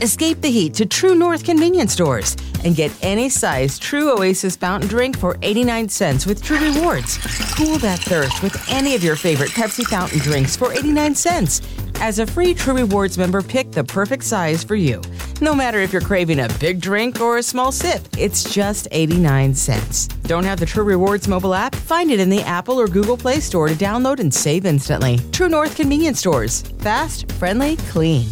Escape the heat to True North convenience stores and get any size True Oasis fountain drink for 89 cents with True Rewards. Cool that thirst with any of your favorite Pepsi fountain drinks for 89 cents. As a free True Rewards member, pick the perfect size for you. No matter if you're craving a big drink or a small sip, it's just 89 cents. Don't have the True Rewards mobile app? Find it in the Apple or Google Play Store to download and save instantly. True North convenience stores. Fast, friendly, clean.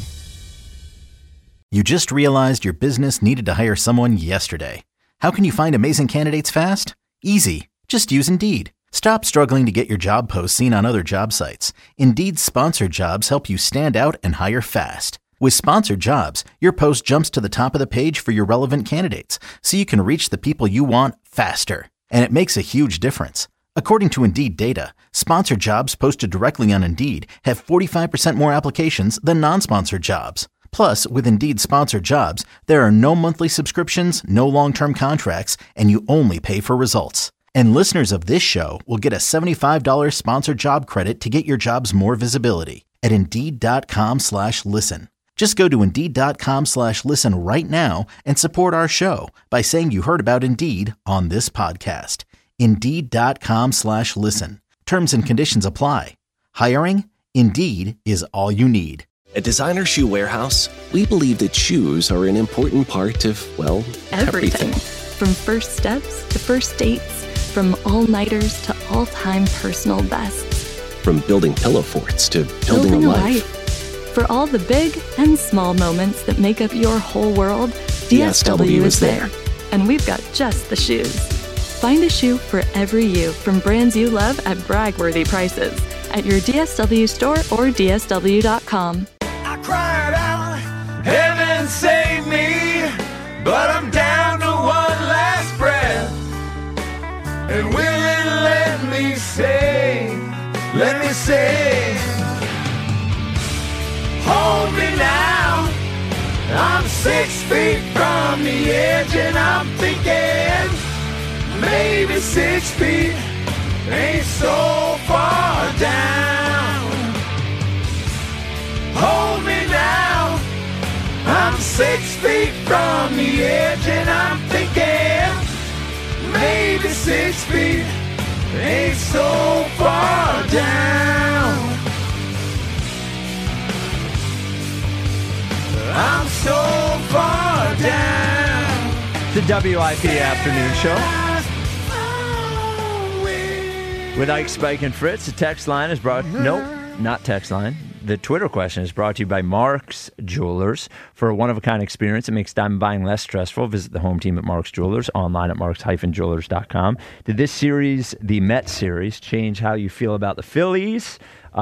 You just realized your business needed to hire someone yesterday. How can you find amazing candidates fast? Easy. Just use Indeed. Stop struggling to get your job posts seen on other job sites. Indeed's sponsored jobs help you stand out and hire fast. With sponsored jobs, your post jumps to the top of the page for your relevant candidates, so you can reach the people you want faster. And it makes a huge difference. According to Indeed data, sponsored jobs posted directly on Indeed have 45% more applications than non-sponsored jobs. Plus, with Indeed sponsored jobs, there are no monthly subscriptions, no long-term contracts, and you only pay for results. And listeners of this show will get a $75 sponsored job credit to get your jobs more visibility at Indeed.com/listen. Just go to Indeed.com/listen right now and support our show by saying you heard about Indeed on this podcast. Indeed.com/listen. Terms and conditions apply. Hiring? Indeed is all you need. At Designer Shoe Warehouse, we believe that shoes are an important part of, well, everything. From first steps to first dates, from all-nighters to all-time personal bests. From building pillow forts to building a life. For all the big and small moments that make up your whole world, DSW is there. And we've got just the shoes. Find a shoe for every you from brands you love at brag-worthy prices at your DSW store or DSW.com. I cried out, heaven save me, but I'm down to one last breath. And will it let me say, hold me now. I'm 6 feet from the edge and I'm thinking, maybe 6 feet ain't so far down. Hold me now. I'm 6 feet from the edge and I'm thinking, maybe 6 feet ain't so far down. I'm so far down. The WIP Afternoon Show with Ike, Spike, and Fritz. The text line is brought... Nope, not text line. The Twitter question is brought to you by Mark's Jewelers. For a one-of-a-kind experience that makes diamond buying less stressful, visit the home team at Mark's Jewelers, online at marks-jewelers.com. Did this series, the Mets series, change how you feel about the Phillies?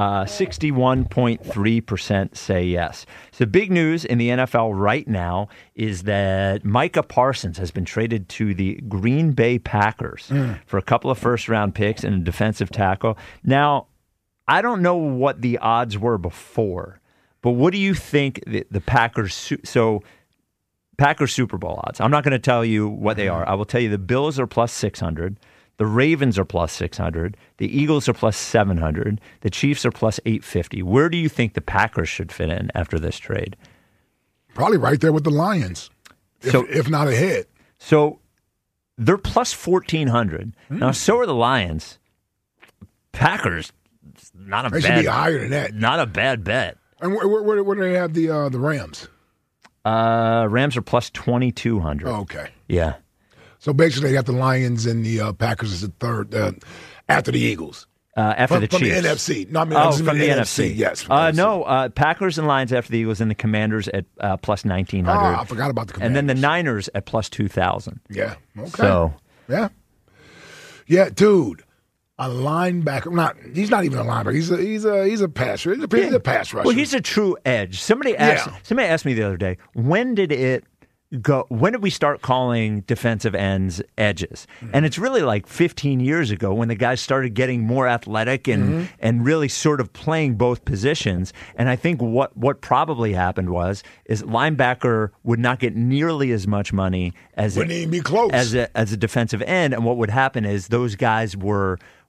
61.3% say yes. So big news in the NFL right now is that Micah Parsons has been traded to the Green Bay Packers for a couple of first-round picks and a defensive tackle. Now, I don't know what the odds were before, but what do you think the Packers... So Packers Super Bowl odds. I'm not going to tell you what they are. I will tell you the Bills are plus 600. The Ravens are plus 600. The Eagles are plus 700. The Chiefs are plus 850. Where do you think the Packers should fit in after this trade? Probably right there with the Lions, if not ahead. So they're plus 1,400. Now, so are the Lions. Packers, not a bad... They should be higher than that. Not a bad bet. And where do they have the Rams? Rams are plus 2,200. Oh, okay. Yeah. So basically, they got the Lions and the Packers as the third after the Eagles. After the Chiefs. From the NFC. No, I mean, from the NFC. Yes. No, Packers and Lions after the Eagles and the Commanders at plus 1,900. I forgot about the Commanders. And then the Niners at plus 2,000. Yeah. Okay. So. Yeah. Yeah, dude. A linebacker. He's not even a linebacker. He's a passer. He's a pass rusher. Well, he's a true edge. Somebody asked me the other day, when did we start calling defensive ends edges? And it's really like 15 years ago when the guys started getting more athletic and really sort of playing both positions. And I think what probably happened is linebacker would not get nearly as much money as wouldn't even be close as a defensive end. And what would happen is those guys were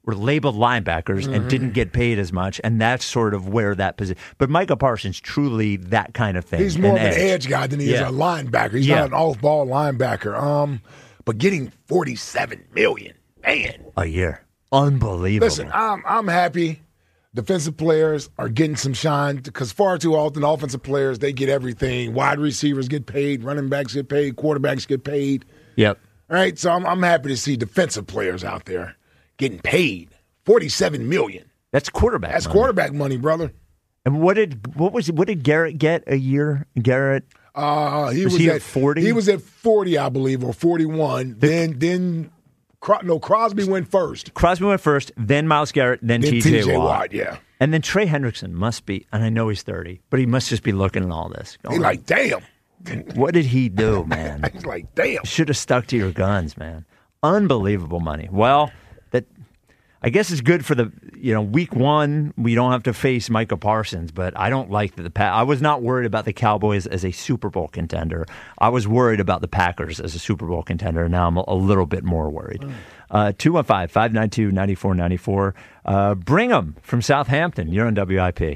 were labeled linebackers and didn't get paid as much, and that's sort of where that position. But Micah Parsons truly that kind of thing. He's more of an edge guy than he is a linebacker. He's not an off-ball linebacker. But getting $47 million, man, a year, unbelievable. Listen, I'm happy. Defensive players are getting some shine because far too often offensive players, they get everything. Wide receivers get paid, running backs get paid, quarterbacks get paid. Yep. All right, so I'm happy to see defensive players out there getting paid $47 million. That's quarterback. That's money. quarterback money, brother. And what did Garrett get a year? Garrett, he was at 40. He was at 40, I believe, or 41. Then Crosby went first. Crosby went first, then Myles Garrett, then T.J. Watt. Yeah. And then Trey Hendrickson must be, and I know he's 30, but he must just be looking at all this. He's like, damn. What did he do, man? He's like, damn. Should have stuck to your guns, man. Unbelievable money. Well, that I guess it's good for the week one. We don't have to face Micah Parsons, but I don't like I was not worried about the Cowboys as a Super Bowl contender. I was worried about the Packers as a Super Bowl contender. Now I'm a little bit more worried. 215-592-9494. Brigham from Southampton. You're on WIP.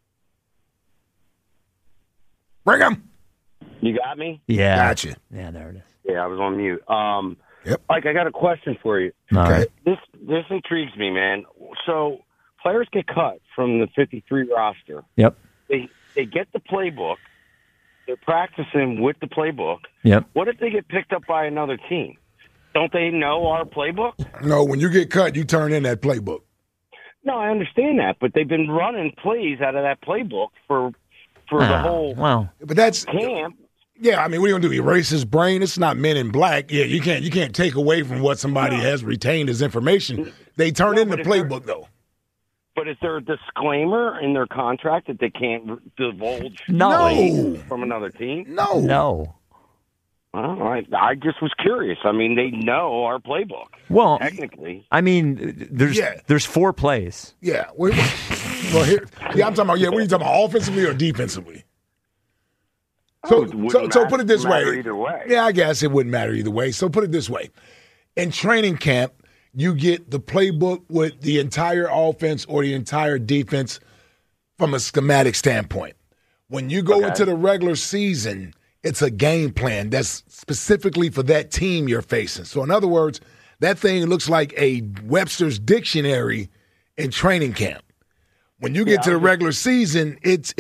Brigham. You got me? Yeah. Gotcha. Yeah, there it is. Yeah, I was on mute. Yep. Mike, I got a question for you. Okay. This intrigues me, man. So players get cut from the 53 roster. Yep. They get the playbook. They're practicing with the playbook. Yep. What if they get picked up by another team? Don't they know our playbook? No, when you get cut, you turn in that playbook. No, I understand that, but they've been running plays out of that playbook for the whole But that's camp. Yeah, I mean, what are you gonna do? Erase his brain? It's not Men in Black. Yeah, you can't take away from what somebody has retained as information. They turn in the playbook though. But is there a disclaimer in their contract that they can't divulge No. from another team? No. Well, I just was curious. I mean, they know our playbook. Well, technically, I mean, there's 4 plays. Yeah. Well, here, I'm talking about. Yeah, what are you talking about? Offensively or defensively? So put it this way. Either way. Yeah, I guess it wouldn't matter either way. So put it this way. In training camp, you get the playbook with the entire offense or the entire defense from a schematic standpoint. When you go into the regular season, it's a game plan that's specifically for that team you're facing. So in other words, that thing looks like a Webster's dictionary in training camp. When you get to the regular season, it's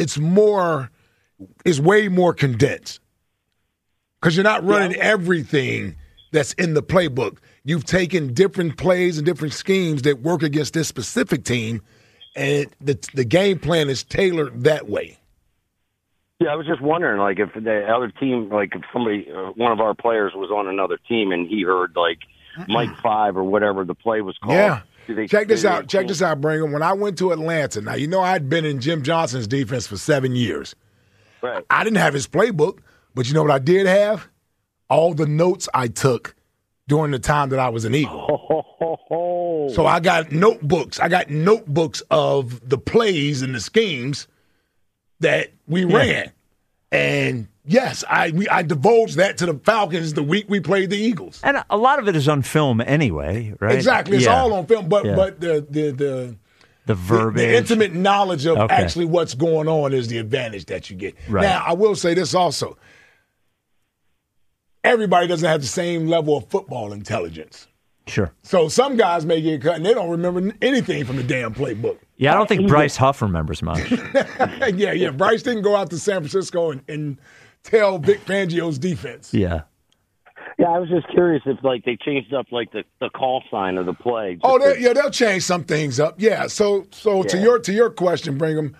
way more condensed because you're not running everything that's in the playbook. You've taken different plays and different schemes that work against this specific team, and the game plan is tailored that way. Yeah, I was just wondering, like, if the other team, like, if somebody, one of our players was on another team and he heard, like, Mike 5 or whatever the play was called. Yeah. Check this out, Brigham. When I went to Atlanta, now, I'd been in Jim Johnson's defense for 7 years. Right. I didn't have his playbook, but you know what I did have? All the notes I took during the time that I was an Eagle. So I got notebooks. I got notebooks of the plays and the schemes that we ran. And yes, I divulged that to the Falcons the week we played the Eagles. And a lot of it is on film anyway, right? Exactly. It's all on film, but the verbiage, the intimate knowledge of actually what's going on is the advantage that you get. Right. Now, I will say this also. Everybody doesn't have the same level of football intelligence. Sure. So some guys may get cut and they don't remember anything from the damn playbook. Yeah, I don't think Bryce Huff remembers much. Yeah. Bryce didn't go out to San Francisco and tell Vic Fangio's defense. Yeah. Yeah, I was just curious if, like, they changed up, like, the call sign of the play. They'll change some things up. Yeah. So to your question, Brigham,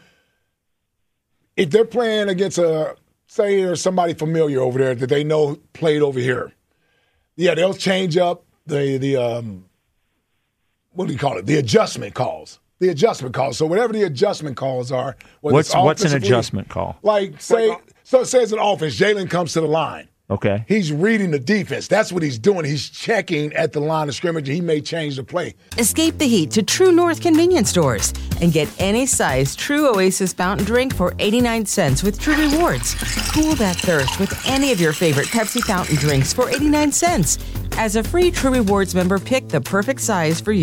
if they're playing against say there's somebody familiar over there that they know played over here, they'll change up the what do you call it? The adjustment calls. The adjustment calls. So whatever the adjustment calls are. What's an adjustment call? Like, so it says in offense, Jalen comes to the line. Okay. He's reading the defense. That's what he's doing. He's checking at the line of scrimmage, and he may change the play. Escape the heat to True North convenience stores and get any size True Oasis fountain drink for 89 cents with True Rewards. Cool that thirst with any of your favorite Pepsi fountain drinks for 89 cents. As a free True Rewards member, pick the perfect size for you.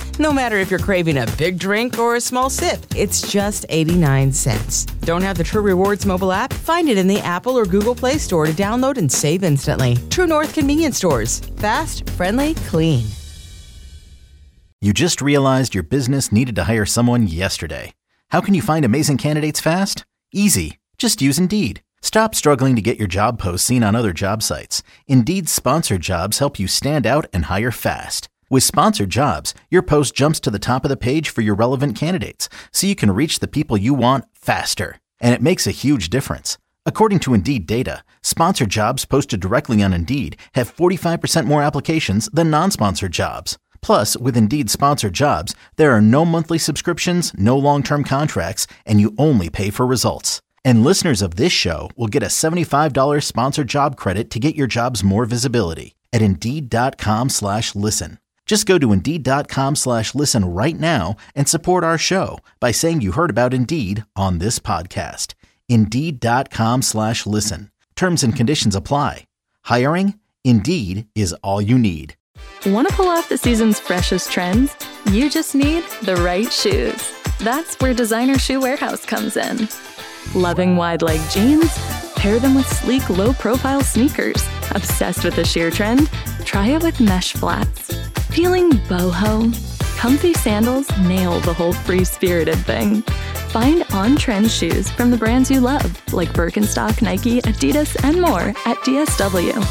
No matter if you're craving a big drink or a small sip, it's just 89 cents. Don't have the True Rewards mobile app? Find it in the Apple or Google Play Store to download and save instantly. True North Convenience Stores. Fast, friendly, clean. You just realized your business needed to hire someone yesterday. How can you find amazing candidates fast? Easy. Just use Indeed. Stop struggling to get your job posts seen on other job sites. Indeed's sponsored jobs help you stand out and hire fast. With sponsored jobs, your post jumps to the top of the page for your relevant candidates, so you can reach the people you want faster. And it makes a huge difference. According to Indeed data, sponsored jobs posted directly on Indeed have 45% more applications than non-sponsored jobs. Plus, with Indeed sponsored jobs, there are no monthly subscriptions, no long-term contracts, and you only pay for results. And listeners of this show will get a $75 sponsored job credit to get your jobs more visibility at Indeed.com/listen. Just go to Indeed.com/listen right now and support our show by saying you heard about Indeed on this podcast. Indeed.com/listen. Terms and conditions apply. Hiring? Indeed is all you need. Want to pull off the season's freshest trends? You just need the right shoes. That's where Designer Shoe Warehouse comes in. Loving wide leg jeans? Pair them with sleek, low-profile sneakers. Obsessed with the sheer trend? Try it with mesh flats. Feeling boho? Comfy sandals nail the whole free-spirited thing. Find on-trend shoes from the brands you love, like Birkenstock, Nike, Adidas, and more at DSW.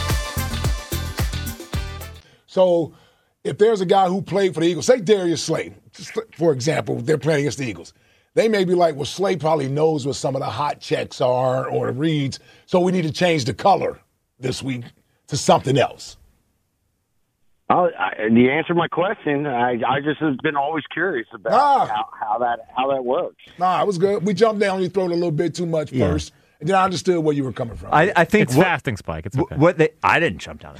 So if there's a guy who played for the Eagles, say Darius Slay, just for example, they're playing against the Eagles. They may be like, well, Slay probably knows what some of the hot checks are or the reads, so we need to change the color this week to something else. You answered my question. I just have been always curious about how that works. Nah, it was good. We jumped down. You throw it a little bit too much first. And then I understood where you were coming from. I think it's fasting, Spike. It's okay. I didn't jump down.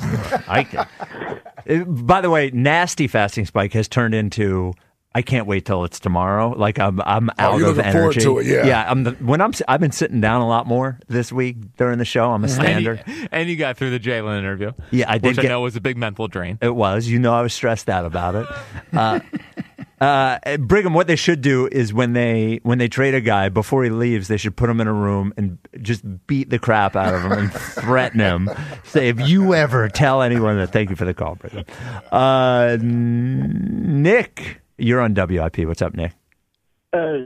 By the way, nasty fasting Spike has turned into I can't wait till it's tomorrow. Like I'm out of energy. Forward to it, yeah. I've been sitting down a lot more this week during the show. I'm a standard. And you got through the Jalen interview. Yeah, I did. Which I know was a big mental drain. It was. I was stressed out about it. Brigham, what they should do is when they trade a guy, before he leaves, they should put him in a room and just beat the crap out of him and threaten him. Say, if you ever tell anyone that, thank you for the call, Brigham. Nick, you're on WIP. What's up, Nick? Hey,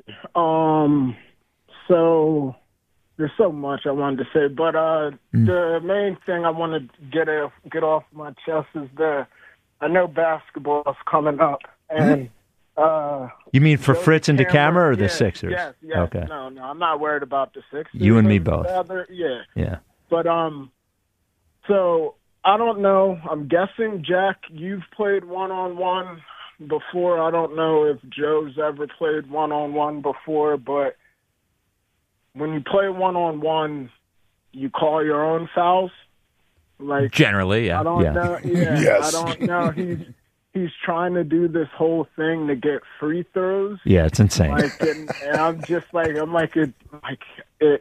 so there's so much I wanted to say, but the main thing I want to get off my chest is I know basketball is coming up, and you mean for Fritz and DeCamera or the Sixers? Yes. Okay. No, I'm not worried about the Sixers. You and me both. Yeah. But so I don't know. I'm guessing, Jack, you've played one-on-one before. I don't know if Joe's ever played one-on-one before, but when you play one-on-one, you call your own fouls. Like generally, yeah. I don't know. Yeah, yes. I don't know. He's trying to do this whole thing to get free throws. Yeah, it's insane. And I'm just like, it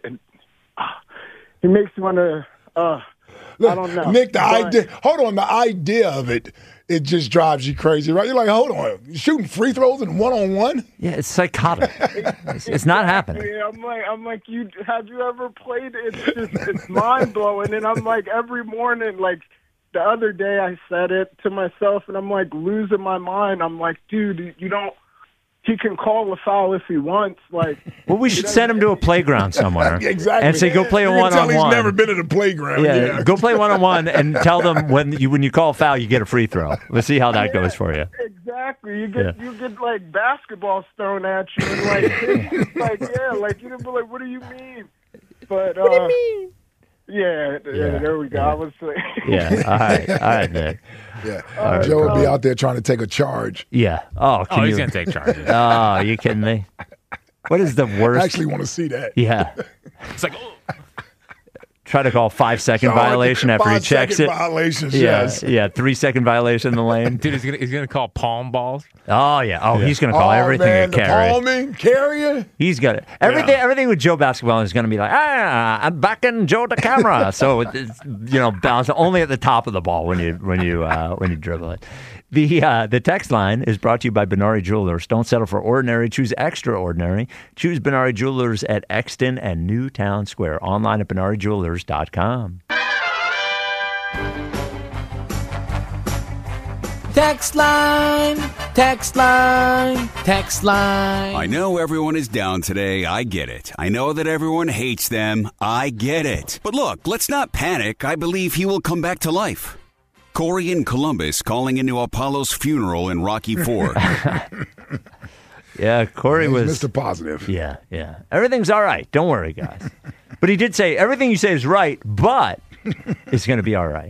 makes me want to. I don't know, Nick. The idea of it just drives you crazy, right? You're like, hold on, you're shooting free throws in one-on-one? Yeah, it's psychotic. It's not happening. Yeah, I'm like, have you ever played? It's mind blowing, and I'm like, every morning, like. The other day I said it to myself, and I'm like losing my mind. I'm like, dude, he can call a foul if he wants. Like, well, we should send him to a playground somewhere. Exactly. And say, go play a one-on-one. He's never been at a playground. Yeah, go play one-on-one and tell them when you call a foul, you get a free throw. Let's see how that goes for you. Exactly. You get like basketballs thrown at you, and like it's just like you'd be like, what do you mean? But what do you mean? Yeah, there we go. I was like, all right, Nick. Yeah, Joe would be out there trying to take a charge. Yeah. He's gonna take charges. Oh, are you kidding me? What is the worst? I actually want to see that. Yeah. It's like, try to call 5-second violation after he checks it. 5-second violations, yes. Yeah, 3-second violation in the lane. Dude, he's gonna call palm balls. Oh yeah. Oh, he's gonna call everything a carry. Palming, carrying. He's got it. Everything with Joe basketball is gonna be like, I'm backing Joe DeCamera. So it's, bounce only at the top of the ball when you dribble it. The text line is brought to you by Benari Jewelers. Don't settle for ordinary. Choose extraordinary. Choose Benari Jewelers at Exton and Newtown Square. Online at BenariJewelers.com. Text line, text line, text line. I know everyone is down today. I get it. I know that everyone hates them. I get it. But look, let's not panic. I believe he will come back to life. Corey in Columbus calling into Apollo's funeral in Rocky IV. Yeah, Corey was Mr. Positive. Yeah. Everything's all right. Don't worry, guys. But he did say everything you say is right, but it's going to be all right.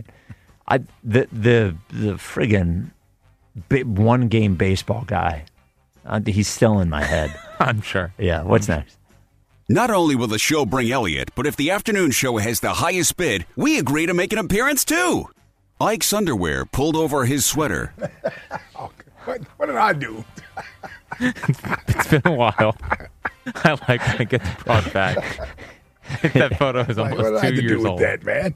The friggin' one-game baseball guy, he's still in my head. I'm sure. Yeah, what's next? Not only will the show bring Elliot, but if the afternoon show has the highest bid, we agree to make an appearance too. Ike's underwear pulled over his sweater. What did I do? It's been a while. I like when it gets brought back. That photo is almost what did I have 2 to years do with old. that, man?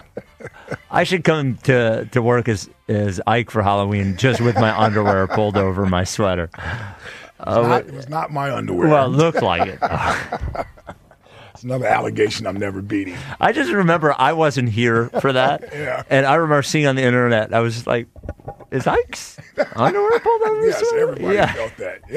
I should come to work as Ike for Halloween just with my underwear pulled over my sweater. It was not my underwear. Well, it looked like it. It's another allegation I'm never beating. I just remember I wasn't here for that. Yeah. And I remember seeing on the internet, I was like, is Ike's underwear pulled over his Yes, sweater? everybody felt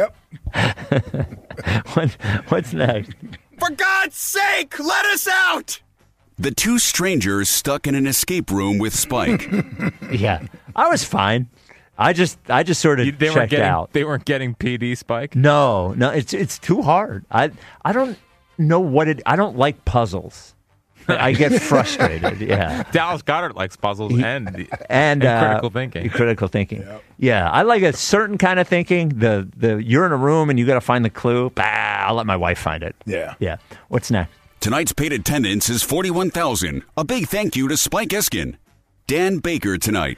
that. Yep. What's next? For God's sake, let us out! The two strangers stuck in an escape room with Spike. Yeah, I was fine. I just sort of checked out. They weren't getting PD, Spike? No, it's too hard. I don't know what it. I don't like puzzles. I get frustrated. Yeah, Dallas Goddard likes puzzles and critical thinking. Critical thinking. Yep. Yeah, I like a certain kind of thinking. The you're in a room and you got to find the clue. I'll let my wife find it. Yeah. What's next? Tonight's paid attendance is 41,000. A big thank you to Spike Eskin. Dan Baker tonight.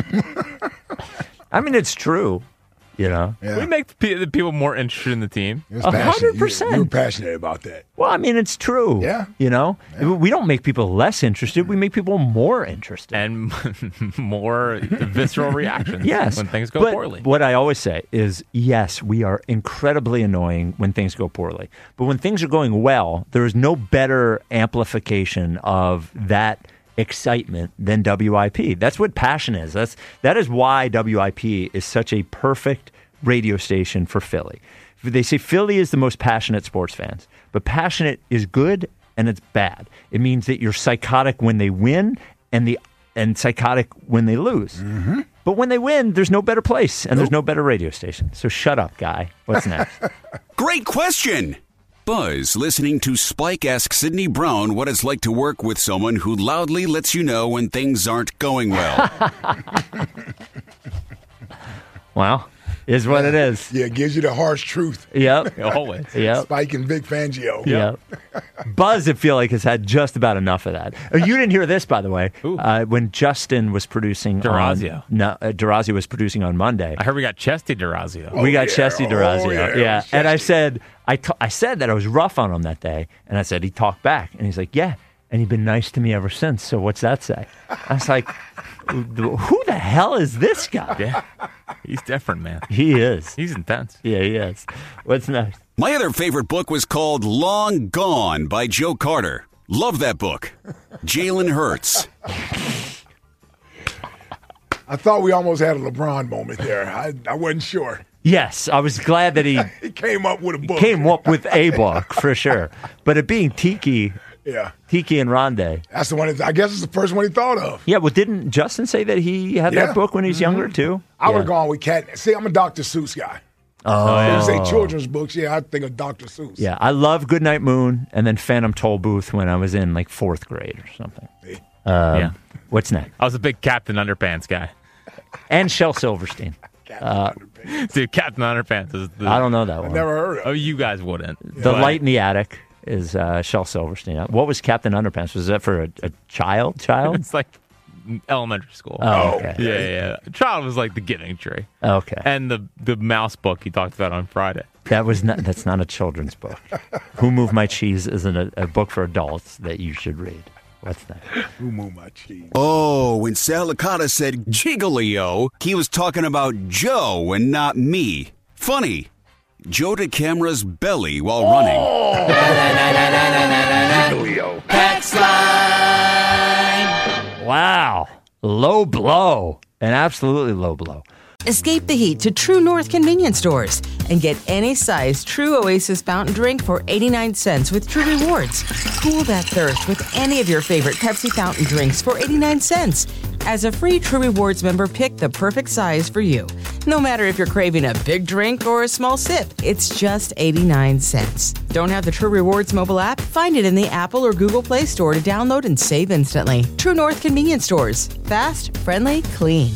I mean, it's true. You know, we make the people more interested in the team. 100%. You're passionate about that. Well, I mean, it's true. Yeah. You know, we don't make people less interested. We make people more interested. And more visceral reactions when things go poorly. What I always say is, yes, we are incredibly annoying when things go poorly. But when things are going well, there is no better amplification of that excitement than WIP. That's what passion is. That is why WIP is such a perfect radio station for Philly. They say Philly is the most passionate sports fans, but passionate is good and it's bad. It means that you're psychotic when they win and psychotic when they lose. Mm-hmm. But when they win, there's no better place and there's no better radio station. So shut up, guy. What's next? Great question. Buzz listening to Spike ask Sidney Brown what it's like to work with someone who loudly lets you know when things aren't going well. Well, is what it is. Yeah, it gives you the harsh truth. Yep. Always. Yep. Spike and Vic Fangio. Yep. Buzz, I feel like, has had just about enough of that. You didn't hear this, by the way. When Justin was producing DeRazio. DeRazio was producing on Monday. I heard we got Chesty DeRazio. We got Chesty DeRazio. yeah. And I said that I was rough on him that day, and I said he talked back, and he's like, yeah, and he's been nice to me ever since. So what's that say? I was like, who the hell is this guy? Yeah, he's different, man. He is. He's intense. Yeah, he is. What's next? My other favorite book was called Long Gone by Joe Carter. Love that book. Jalen Hurts. I thought we almost had a LeBron moment there. I wasn't sure. Yes, I was glad that he came up with a book. Came up with a book, for sure. But it being Tiki and Rondé. That's the one, I guess it's the first one he thought of. Yeah, well, didn't Justin say that he had that book when he was younger, too? I would have gone with Cat. See, I'm a Dr. Seuss guy. Oh. You say children's books, I think of Dr. Seuss. Yeah, I love Goodnight Moon and then Phantom Toll Booth when I was in, like, 4th grade or something. What's next? I was a big Captain Underpants guy. And Shel Silverstein. Dude, Captain Underpants is I don't know that one. I never heard of it. Oh, you guys wouldn't. The Light in the Attic is Shel Silverstein. What was Captain Underpants? Was that for a child? It's like elementary school. Oh, okay. Yeah. Child was like the Giving Tree. Okay. And the mouse book you talked about on Friday. That's not a children's book. Who Moved My Cheese isn't a book for adults that you should read. What's that? Who moved my cheese? Oh, when Sal Licata said Giglio, he was talking about Joe and not me. Funny. Joe DeCamera's belly while running. Giglio. Text line. Wow. Low blow. An absolutely low blow. Escape the heat to True North convenience stores and get any size True Oasis fountain drink for 89 cents with True Rewards. Cool that thirst with any of your favorite Pepsi fountain drinks for 89 cents. As a free True Rewards member, pick the perfect size for you. No matter if you're craving a big drink or a small sip, it's just 89 cents. Don't have the True Rewards mobile app? Find it in the Apple or Google Play Store to download and save instantly. True North convenience stores. Fast, friendly, clean.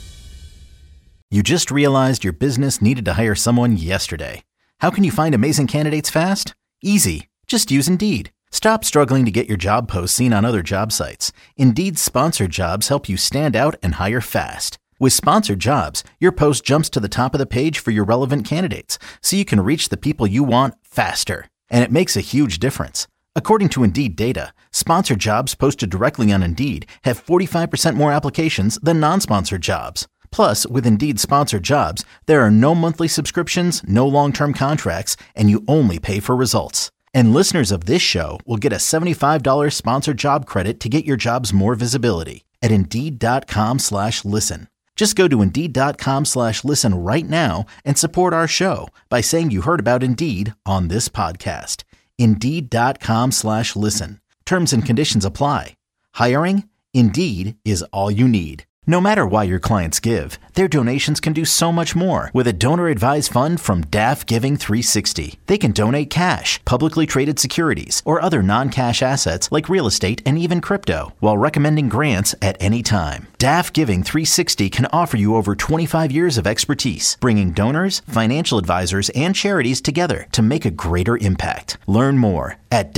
You just realized your business needed to hire someone yesterday. How can you find amazing candidates fast? Easy. Just use Indeed. Stop struggling to get your job posts seen on other job sites. Indeed's sponsored jobs help you stand out and hire fast. With sponsored jobs, your post jumps to the top of the page for your relevant candidates, so you can reach the people you want faster. And it makes a huge difference. According to Indeed data, sponsored jobs posted directly on Indeed have 45% more applications than non-sponsored jobs. Plus, with Indeed sponsored jobs, there are no monthly subscriptions, no long-term contracts, and you only pay for results. And listeners of this show will get a $75 sponsored job credit to get your jobs more visibility at Indeed.com/listen. Just go to Indeed.com/listen right now and support our show by saying you heard about Indeed on this podcast. Indeed.com/listen. Terms and conditions apply. Hiring? Indeed is all you need. No matter why your clients give, their donations can do so much more with a donor-advised fund from DAF Giving 360. They can donate cash, publicly traded securities, or other non-cash assets like real estate and even crypto, while recommending grants at any time. DAF Giving 360 can offer you over 25 years of expertise, bringing donors, financial advisors, and charities together to make a greater impact. Learn more at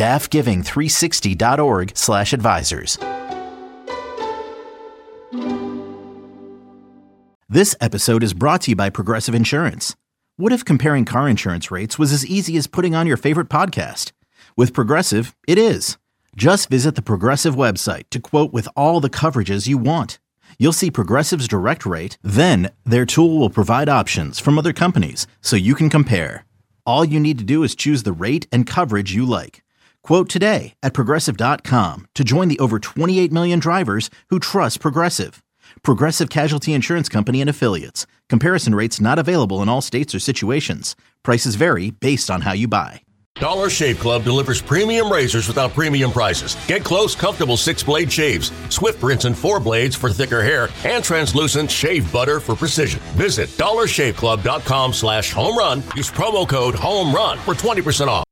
dafgiving360.org/advisors. This episode is brought to you by Progressive Insurance. What if comparing car insurance rates was as easy as putting on your favorite podcast? With Progressive, it is. Just visit the Progressive website to quote with all the coverages you want. You'll see Progressive's direct rate, then their tool will provide options from other companies so you can compare. All you need to do is choose the rate and coverage you like. Quote today at Progressive.com to join the over 28 million drivers who trust Progressive. Progressive Casualty Insurance Company and Affiliates. Comparison rates not available in all states or situations. Prices vary based on how you buy. Dollar Shave Club delivers premium razors without premium prices. Get close, comfortable 6-blade shaves, Swift rinse and 4 blades for thicker hair, and translucent shave butter for precision. Visit dollarshaveclub.com/homerun. Use promo code HOMERUN for 20% off.